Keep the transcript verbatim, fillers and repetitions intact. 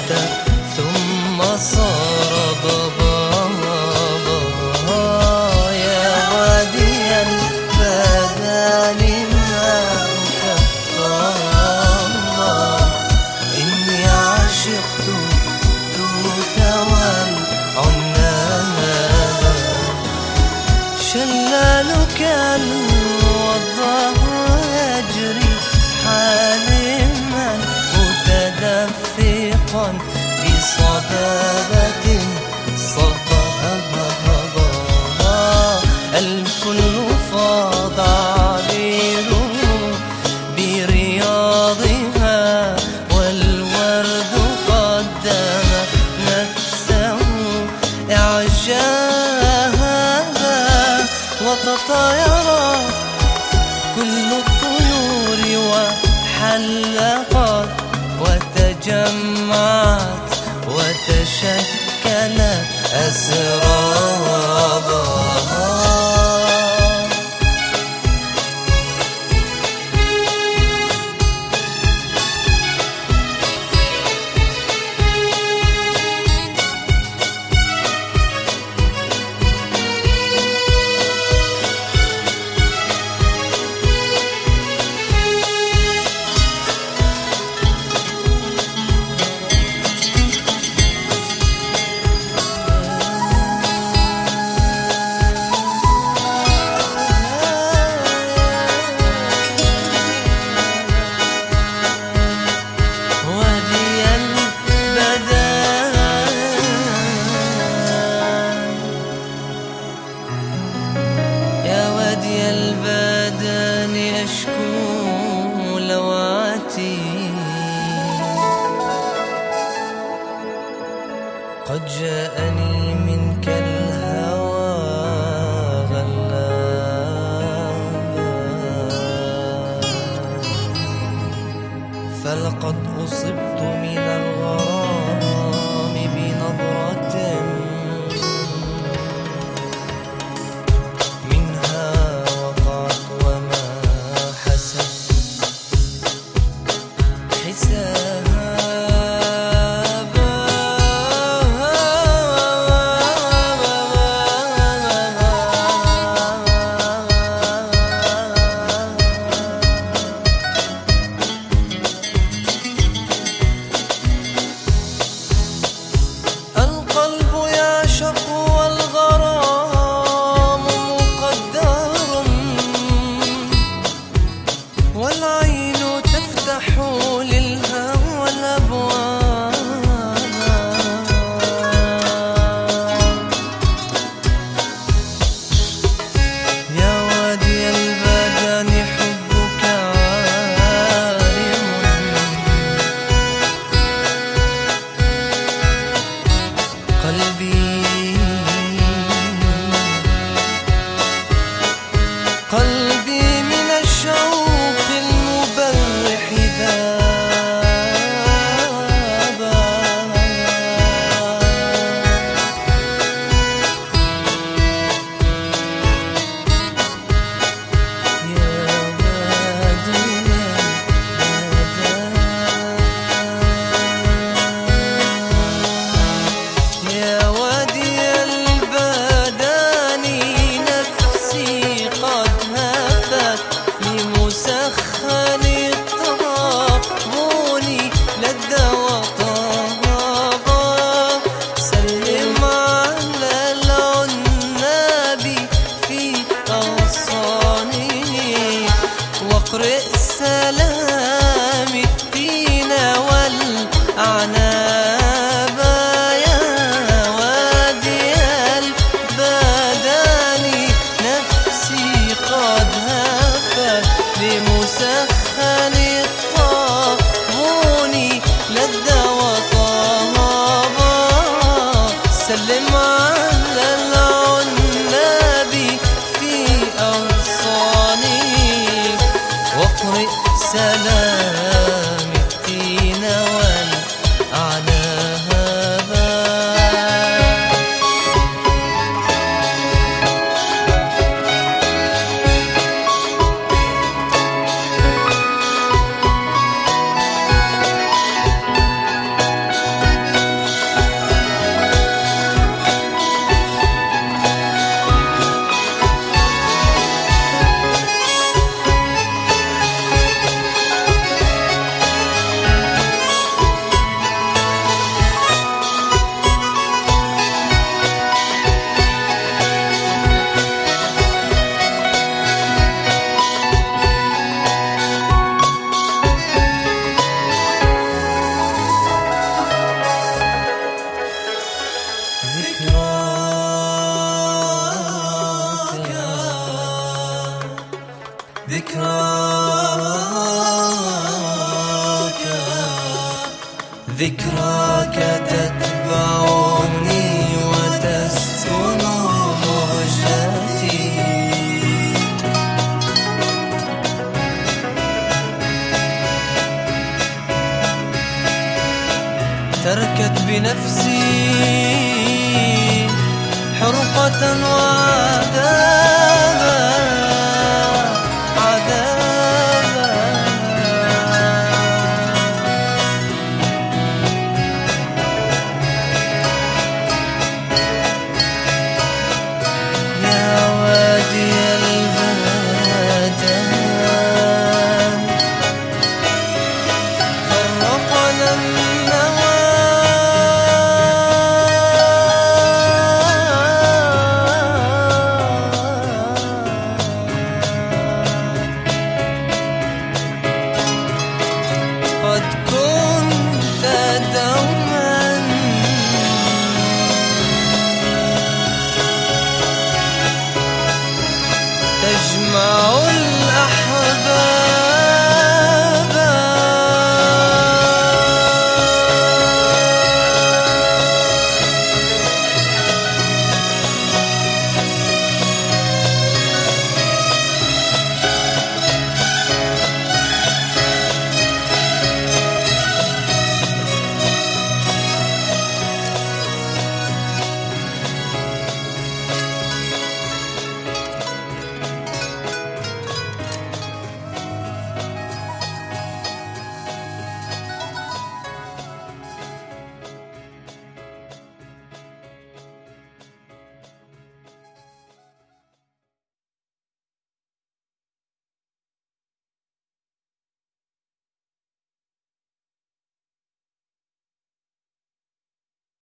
ثم صار ضبابا. يا وادي البدن معك طابا، إني عشقت توت والعناب. شلالك الوضع يجري حالما متدفقا بصبابة صبابا. الكل فاض عبير برياضها، والورد قدم نفسه إعجابا. وتطاير كل الطيور وحلقت وتجمعت وتشكلت أسرابا. البدن أشكو لواتي، قد جاءني منك الهوى غلابا. فلقد أصبت من الغرام بنظرة للهوى الأبواب. يا وادي البدن حبك عارم، قلبي قلبي من الشوق المبرح ذابا. يا وادي البدن، يا وادي البدن نفسي قد هفت لمسخن الطابون لدى وطابا. سلم على العناب في أغصانه، واقرئ سلام التين والأعناب. يا وادي البدن نفسي قد هفت لمسخن الطابون لدى وطابا. سلم على العناب في أغصانه، واقرئ سلام التين والأعناب. عنك تتبعني وتسكن مهجتي. تركت بنفسي حرقة وعذاب